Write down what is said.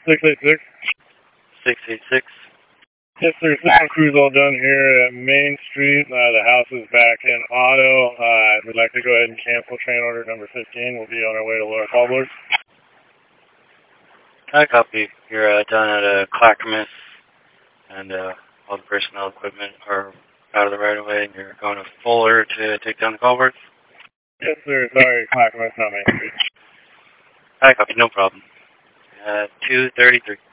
686. 686. Yes, sir. System crew's all done here at Main Street. The house is back in auto. We'd like to go ahead and cancel train order number 15. We'll be on our way to Laura Caldwell. I copy. You're done at Clackamas, and all the personnel equipment are out of the right of way, and you're going to Fuller to take down the culverts? Yes, sir. Sorry, Clackamas, not Main Street. I copy. No problem. 233.